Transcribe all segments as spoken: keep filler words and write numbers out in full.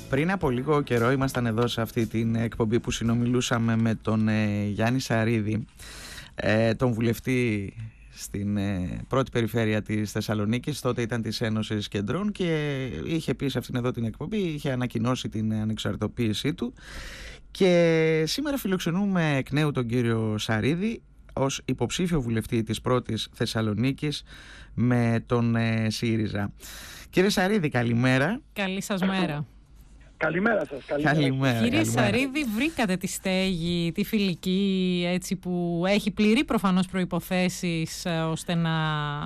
Πριν από λίγο καιρό ήμασταν εδώ σε αυτή την εκπομπή που συνομιλούσαμε με τον ε, Γιάννη Σαρίδη, ε, τον βουλευτή στην ε, πρώτη περιφέρεια της Θεσσαλονίκης, τότε ήταν της Ένωσης Κεντρών, και είχε πει σε αυτήν εδώ την εκπομπή, είχε ανακοινώσει την ανεξαρτητοποίησή του, και σήμερα φιλοξενούμε εκ νέου τον κύριο Σαρίδη ως υποψήφιο βουλευτή της πρώτης Θεσσαλονίκης με τον ε, ΣΥΡΙΖΑ. Κύριε Σαρίδη, καλημέρα. Καλή σας μέρα. Καλημέρα σας. Καλημέρα. Καλημέρα, Κύριε καλημέρα. Σαρίδη, βρήκατε τη στέγη, τη φιλική, έτσι, που έχει πληρεί προφανώς προϋποθέσεις ε, ώστε να,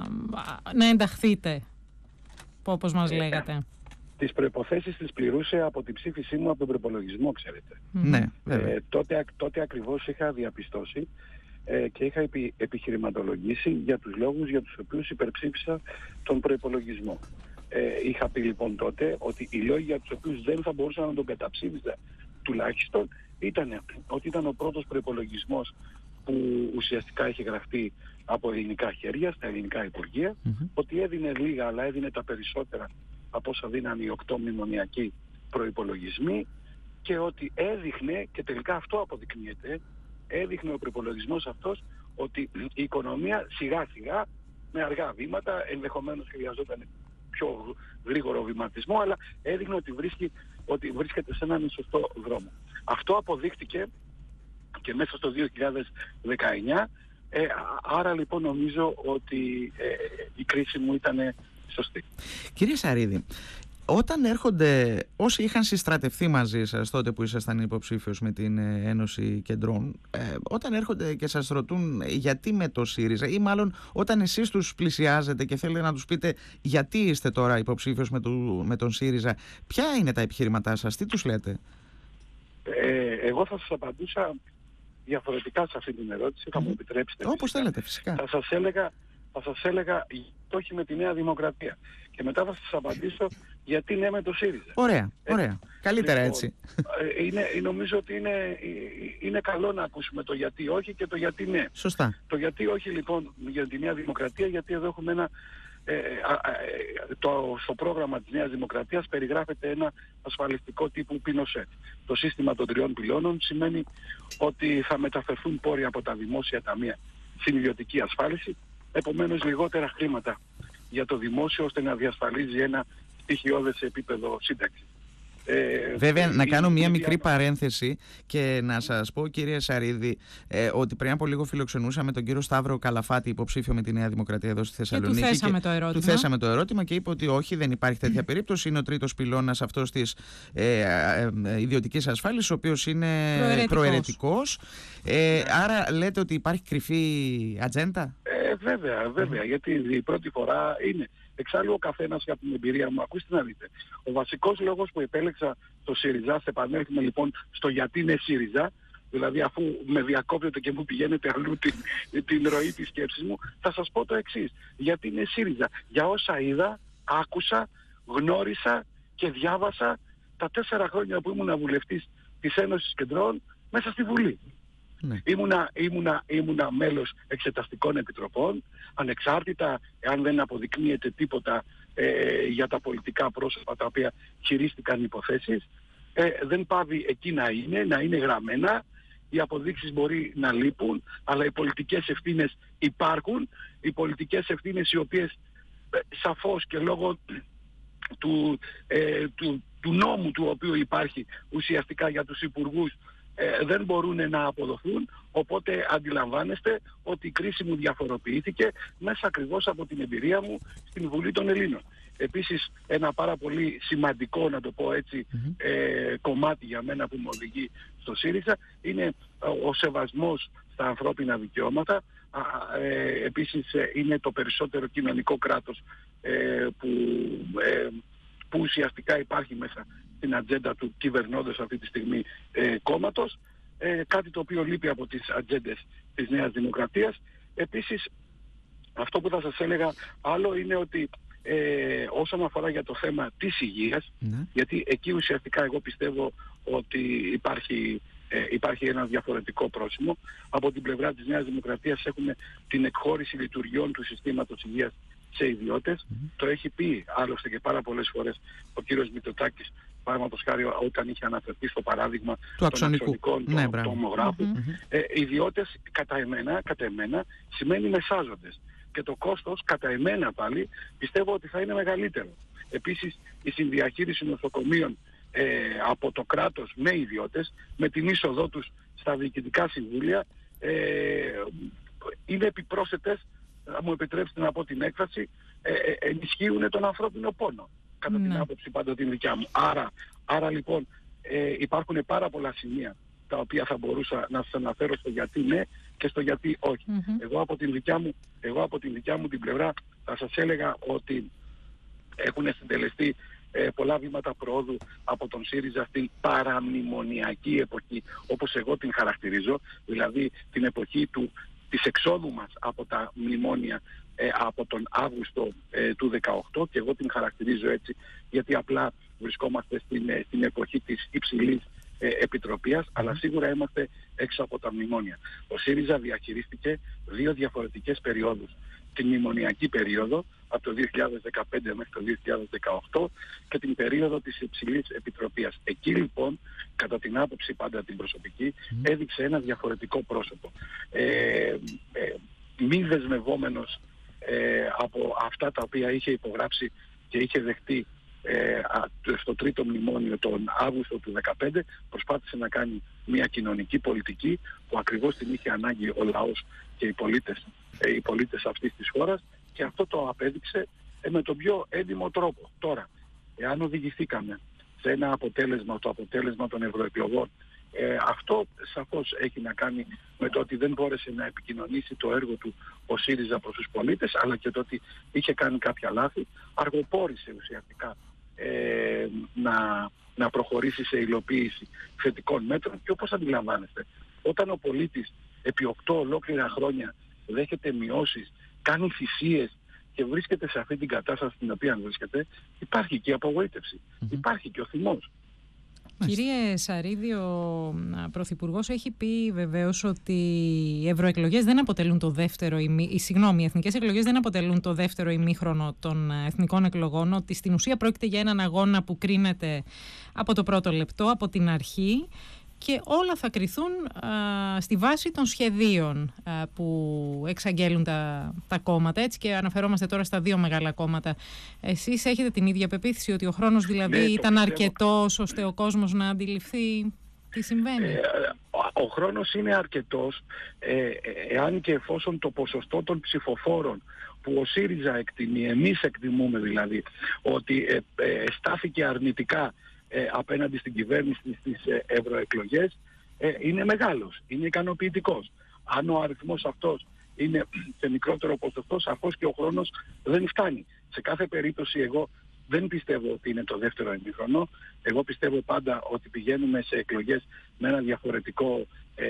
να ενταχθείτε, όπως μας λέγατε. Τις προϋποθέσεις τις πληρούσε από την ψήφισή μου από τον προϋπολογισμό, ξέρετε. Mm-hmm. Ναι, βέβαια. Ε, τότε, τότε ακριβώς είχα διαπιστώσει ε, και είχα επι, επιχειρηματολογήσει για τους λόγους για τους οποίους υπερψήφισα τον προϋπολογισμό. Ε, είχα πει λοιπόν τότε ότι οι λόγοι για τους οποίους δεν θα μπορούσα να τον καταψήφιζα τουλάχιστον ήταν ότι ήταν ο πρώτος προϋπολογισμός που ουσιαστικά είχε γραφτεί από ελληνικά χέρια, στα ελληνικά υπουργεία, mm-hmm. ότι έδινε λίγα αλλά έδινε τα περισσότερα από όσα δίναν οι οκτώ μνημονιακοί προϋπολογισμοί, και ότι έδειχνε, και τελικά αυτό αποδεικνύεται, έδειχνε ο προϋπολογισμός αυτός ότι η οικονομία σιγά σιγά, με αργά βήματα, ενδεχομένως χρειαζόταν πιο γρήγορο βηματισμό, αλλά έδειχνε ότι, βρίσκει, ότι βρίσκεται σε έναν σωστό δρόμο. Αυτό αποδείχτηκε και μέσα στο δύο χιλιάδες δεκαεννιά, ε, άρα λοιπόν νομίζω ότι ε, η κρίση μου ήταν σωστή. Κύριε Σαρίδη, όταν έρχονται όσοι είχαν συστρατευτεί μαζί σας τότε που ήσασταν υποψήφιος με την Ένωση Κεντρών, ε, όταν έρχονται και σας ρωτούν γιατί με το ΣΥΡΙΖΑ, ή μάλλον όταν εσείς τους πλησιάζετε και θέλετε να τους πείτε γιατί είστε τώρα υποψήφιος με, το, με τον ΣΥΡΙΖΑ, ποια είναι τα επιχειρήματά σας, τι τους λέτε? Ε, εγώ θα σας απαντούσα διαφορετικά σε αυτή την ερώτηση, θα μου επιτρέψετε. Όπως θέλετε, φυσικά. Θα σας έλεγα, θα σας έλεγα το όχι με τη Νέα Δημοκρατία. Και μετά θα σας απαντήσω γιατί ναι με το ΣΥΡΙΖΑ. Ωραία, ωραία. Ε, Καλύτερα λοιπόν, έτσι. Είναι, νομίζω ότι είναι, είναι καλό να ακούσουμε το γιατί όχι και το γιατί ναι. Σωστά. Το γιατί όχι λοιπόν για τη Νέα Δημοκρατία, γιατί εδώ έχουμε ένα... Ε, α, α, το, στο πρόγραμμα της Νέας Δημοκρατίας περιγράφεται ένα ασφαλιστικό τύπου Πινοσέτ. Το σύστημα των τριών πυλώνων σημαίνει ότι θα μεταφερθούν πόροι από τα δημόσια ταμεία στην ιδιωτική ασφάλιση, επομένως λιγότερα χρήματα για το δημόσιο ώστε να διασφαλίζει ένα στοιχειώδες επίπεδο σύνταξης. Ε, Βέβαια, να κάνω μία μικρή παρένθεση και να σας πω, κύριε Σαρίδη, ε, ότι πριν από λίγο φιλοξενούσαμε τον κύριο Σταύρο Καλαφάτη, υποψήφιο με τη Νέα Δημοκρατία εδώ στη Θεσσαλονίκη. Και του θέσαμε, και το, ερώτημα. του θέσαμε το ερώτημα και είπε ότι όχι, δεν υπάρχει τέτοια περίπτωση. Είναι ο τρίτος πυλώνας αυτός της ε, ε, ε, ιδιωτικής ασφάλισης, ο οποίος είναι προαιρετικός. Ε, άρα λέτε ότι υπάρχει κρυφή ατζέντα? Ε, βέβαια, βέβαια, γιατί η πρώτη φορά είναι. Εξάλλου ο καθένας από την εμπειρία μου, ακούστε να δείτε, ο βασικός λόγος που επέλεξα το ΣΥΡΙΖΑ, σε επανέλθουμε λοιπόν στο γιατί είναι ΣΥΡΙΖΑ, δηλαδή αφού με διακόπτετε και μου πηγαίνετε αλλού την, την ροή της σκέψης μου, θα σας πω το εξής. Γιατί είναι ΣΥΡΙΖΑ? Για όσα είδα, άκουσα, γνώρισα και διάβασα τα τέσσερα χρόνια που ήμουν βουλευτής της Ένωσης Κεντρών μέσα στη Βουλή. Ναι. Ήμουνα, ήμουνα, ήμουνα μέλος εξεταστικών επιτροπών, ανεξάρτητα εάν δεν αποδεικνύεται τίποτα ε, για τα πολιτικά πρόσωπα τα οποία χειρίστηκαν υποθέσεις. Ε, δεν πάβει εκεί να είναι, να είναι γραμμένα. Οι αποδείξεις μπορεί να λείπουν, αλλά οι πολιτικές ευθύνες υπάρχουν. Οι πολιτικές ευθύνες οι οποίες ε, σαφώς και λόγω του, ε, του, του νόμου του οποίου υπάρχει ουσιαστικά για τους υπουργούς Ε, δεν μπορούν να αποδοθούν, οπότε αντιλαμβάνεστε ότι η κρίση μου διαφοροποιήθηκε μέσα ακριβώς από την εμπειρία μου στην Βουλή των Ελλήνων. Επίσης ένα πάρα πολύ σημαντικό, να το πω έτσι, mm-hmm. ε, κομμάτι για μένα που με οδηγεί στο ΣΥΡΙΖΑ είναι ο σεβασμός στα ανθρώπινα δικαιώματα. Ε, επίσης ε, είναι το περισσότερο κοινωνικό κράτος ε, που, ε, που ουσιαστικά υπάρχει μέσα στην ατζέντα του κυβερνώντος αυτή τη στιγμή ε, κόμματος, ε, κάτι το οποίο λείπει από τις ατζέντες της Νέας Δημοκρατίας. Επίσης, αυτό που θα σας έλεγα άλλο είναι ότι ε, όσον αφορά για το θέμα της υγείας, ναι. γιατί εκεί ουσιαστικά εγώ πιστεύω ότι υπάρχει, ε, υπάρχει ένα διαφορετικό πρόσημο. Από την πλευρά της Νέας Δημοκρατίας έχουμε την εκχώρηση λειτουργιών του συστήματος υγείας σε ιδιώτες. Mm-hmm. Το έχει πει άλλωστε και πάρα πολλές φορές ο κύριος Μητσοτάκης παραδείγματος χάρη όταν είχε αναφερθεί στο παράδειγμα του των αξονικών αξονικών, ναι, του ομογράφου, Mm-hmm. ε, ιδιώτες κατά εμένα, κατά εμένα σημαίνει μεσάζοντες. Και το κόστος κατά εμένα πάλι πιστεύω ότι θα είναι μεγαλύτερο. Επίσης η συνδιαχείριση νοσοκομείων ε, από το κράτος με ιδιώτες, με την είσοδό τους στα διοικητικά συμβούλια, ε, είναι επιπρόσθετες, θα μου επιτρέψετε να πω την έκφραση, ε, ε, ενισχύουν τον ανθρώπινο πόνο, κατά Ναι. την άποψη πάντα την δικιά μου. Άρα, άρα λοιπόν ε, υπάρχουν πάρα πολλά σημεία τα οποία θα μπορούσα να σας αναφέρω στο γιατί ναι και στο γιατί όχι. Mm-hmm. Εγώ από την δικιά μου, εγώ από την δικιά μου την πλευρά θα σας έλεγα ότι έχουν συντελεστεί ε, πολλά βήματα προόδου από τον ΣΥΡΙΖΑ στην παραμνημονιακή εποχή, όπως εγώ την χαρακτηρίζω, δηλαδή την εποχή του, της εξόδου μας από τα μνημόνια ε, από τον Αύγουστο ε, του δεκαοκτώ, και εγώ την χαρακτηρίζω έτσι γιατί απλά βρισκόμαστε στην, ε, στην εποχή της υψηλής ε, επιτροπίας, αλλά σίγουρα είμαστε έξω από τα μνημόνια. Ο ΣΥΡΙΖΑ διαχειρίστηκε δύο διαφορετικές περιόδους. Την μνημονιακή περίοδο από το δύο χιλιάδες δεκαπέντε μέχρι το δύο χιλιάδες δεκαοκτώ και την περίοδο της υψηλής επιτροπίας. Εκεί λοιπόν, κατά την άποψη πάντα την προσωπική, έδειξε ένα διαφορετικό πρόσωπο. Ε, ε, μη δεσμευόμενος ε, από αυτά τα οποία είχε υπογράψει και είχε δεχτεί ε, στο τρίτο μνημόνιο τον Αύγουστο του δεκαπέντε, προσπάθησε να κάνει μια κοινωνική πολιτική που ακριβώς την είχε ανάγκη ο λαός και οι πολίτες, ε, οι πολίτες αυτής της χώρας, και αυτό το απέδειξε ε, με τον πιο έντιμο τρόπο. Τώρα, εάν οδηγηθήκαμε σε ένα αποτέλεσμα, το αποτέλεσμα των ευρωεκλογών, ε, αυτό σαφώς έχει να κάνει με το ότι δεν μπόρεσε να επικοινωνήσει το έργο του ο ΣΥΡΙΖΑ προς τους πολίτες, αλλά και το ότι είχε κάνει κάποια λάθη, αργοπόρησε ουσιαστικά ε, να, να προχωρήσει σε υλοποίηση θετικών μέτρων. Και όπως αντιλαμβάνεστε, όταν ο πολίτης επί οκτώ ολόκληρα χρόνια δέχεται μειώσεις, κάνει θυσίες και βρίσκεται σε αυτή την κατάσταση στην οποία βρίσκεται, υπάρχει και η απογοήτευση, mm-hmm. υπάρχει και ο θυμός. Κύριε Σαρίδη, ο Πρωθυπουργός έχει πει βεβαίως ότι οι ευρωεκλογές δεν αποτελούν το δεύτερο ημί... συγγνώμη, οι εθνικές εκλογές δεν αποτελούν το δεύτερο ημίχρονο των εθνικών εκλογών, ότι στην ουσία πρόκειται για έναν αγώνα που κρίνεται από το πρώτο λεπτό, από την αρχή, και όλα θα κριθούν α, στη βάση των σχεδίων α, που εξαγγέλουν τα, τα κόμματα, έτσι, και αναφερόμαστε τώρα στα δύο μεγάλα κόμματα. Εσείς έχετε την ίδια πεποίθηση ότι ο χρόνος δηλαδή ναι, ήταν πιστεύω. αρκετός ώστε ο κόσμος να αντιληφθεί τι συμβαίνει? Ε, ο χρόνος είναι αρκετός ε, εάν και εφόσον το ποσοστό των ψηφοφόρων που ο ΣΥΡΙΖΑ εκτιμεί, εμείς εκτιμούμε δηλαδή, ότι ε, ε, στάθηκε αρνητικά Ε, απέναντι στην κυβέρνηση στις ε, ευρωεκλογές, ε, είναι μεγάλος, είναι ικανοποιητικός. Αν ο αριθμός αυτός είναι σε μικρότερο ποσοστό, σαφώς και ο χρόνος δεν φτάνει. Σε κάθε περίπτωση εγώ δεν πιστεύω ότι είναι το δεύτερο ημίχρονο. Εγώ πιστεύω πάντα ότι πηγαίνουμε σε εκλογές με, ένα διαφορετικό,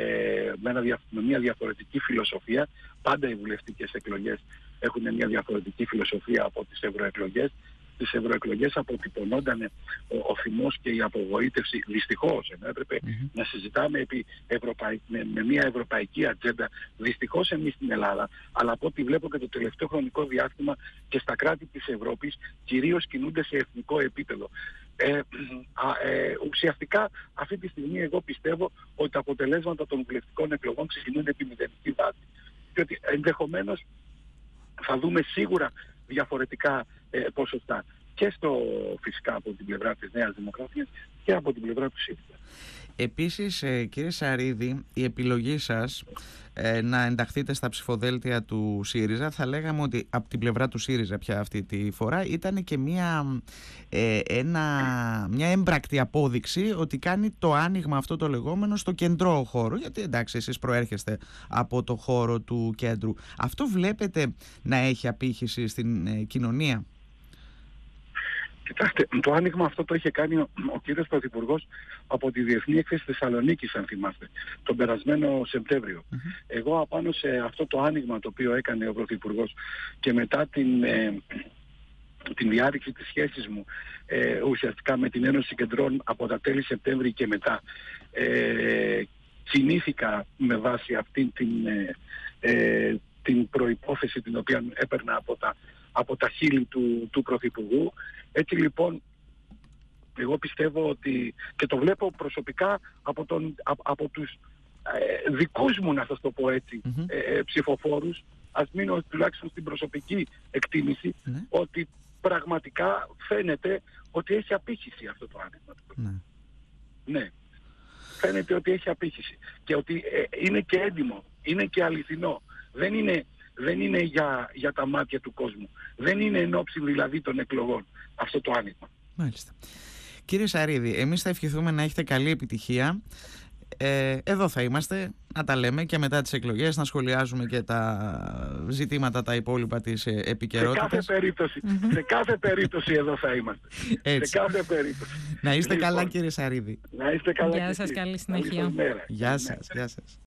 ε, με, ένα, με μια διαφορετική φιλοσοφία. Πάντα οι βουλευτικές εκλογές έχουν μια διαφορετική φιλοσοφία από τις ευρωεκλογές. Στις ευρωεκλογές αποτυπωνόταν ο, ο θυμός και η απογοήτευση, δυστυχώς, ενώ έπρεπε mm-hmm. να συζητάμε επί ευρωπαϊ... με, με μια ευρωπαϊκή ατζέντα, δυστυχώς εμείς στην Ελλάδα, αλλά από ό,τι βλέπω και το τελευταίο χρονικό διάστημα και στα κράτη της Ευρώπης, κυρίως κινούνται σε εθνικό επίπεδο. Ε, α, ε, ουσιαστικά αυτή τη στιγμή εγώ πιστεύω ότι τα αποτελέσματα των βουλευτικών εκλογών ξεκινούν επί μηδενική βάση, και ότι ενδεχομένως θα δούμε σίγουρα διαφορετικά ε, ποσοστά και στο, φυσικά από την πλευρά της Νέας Δημοκρατίας και από την πλευρά του ΣΥΡΙΖΑ. Επίσης, ε, κύριε Σαρίδη, η επιλογή σας ε, να ενταχθείτε στα ψηφοδέλτια του ΣΥΡΙΖΑ, θα λέγαμε ότι από την πλευρά του ΣΥΡΙΖΑ πια αυτή τη φορά ήταν και μια, ε, ένα, μια έμπρακτη απόδειξη ότι κάνει το άνοιγμα αυτό το λεγόμενο στο κεντρό χώρο, γιατί εντάξει εσείς προέρχεστε από το χώρο του κέντρου. Αυτό βλέπετε να έχει απήχηση στην ε, κοινωνία? Κοιτάξτε, το άνοιγμα αυτό το είχε κάνει ο, ο κύριος Πρωθυπουργός από τη Διεθνή Έκθεση Θεσσαλονίκης, αν θυμάστε, τον περασμένο Σεπτέμβριο. Mm-hmm. Εγώ απάνω σε αυτό το άνοιγμα το οποίο έκανε ο Πρωθυπουργός και μετά την, ε, την διάρρηξη της σχέσης μου ε, ουσιαστικά με την Ένωση Κεντρών από τα τέλη Σεπτέμβρη και μετά, ε, κινήθηκα με βάση αυτήν την, ε, ε, την προϋπόθεση την οποία έπαιρνα από τα από τα χείλη του, του Πρωθυπουργού. Έτσι λοιπόν Εγώ πιστεύω ότι, και το βλέπω προσωπικά από, τον, από, από τους ε, δικούς μου, να σας το πω έτσι, Mm-hmm. ε, ψηφοφόρους, ας μείνω τουλάχιστον στην προσωπική εκτίμηση, Ναι. ότι πραγματικά φαίνεται ότι έχει απήχηση αυτό το άνοιγμα. Ναι. Ναι. Φαίνεται ότι έχει απήχηση και ότι ε, είναι και έντιμο, είναι και αληθινό. Δεν είναι, δεν είναι για, για τα μάτια του κόσμου. Δεν είναι εν ώψη δηλαδή των εκλογών αυτό το άνοιγμα. Μάλιστα. Κύριε Σαρίδη, εμείς θα ευχηθούμε να έχετε καλή επιτυχία. Ε, εδώ θα είμαστε, να τα λέμε και μετά τις εκλογές, να σχολιάζουμε και τα ζητήματα τα υπόλοιπα της επικαιρότητας. Σε κάθε περίπτωση, σε κάθε περίπτωση εδώ θα είμαστε. Έτσι. Σε κάθε περίπτωση. Να είστε Λοιπόν, καλά, κύριε Σαρίδη. Να είστε καλά. Γεια σας, καλή συνέχεια. Καλή σας μέρα. Γεια σας, γεια σας.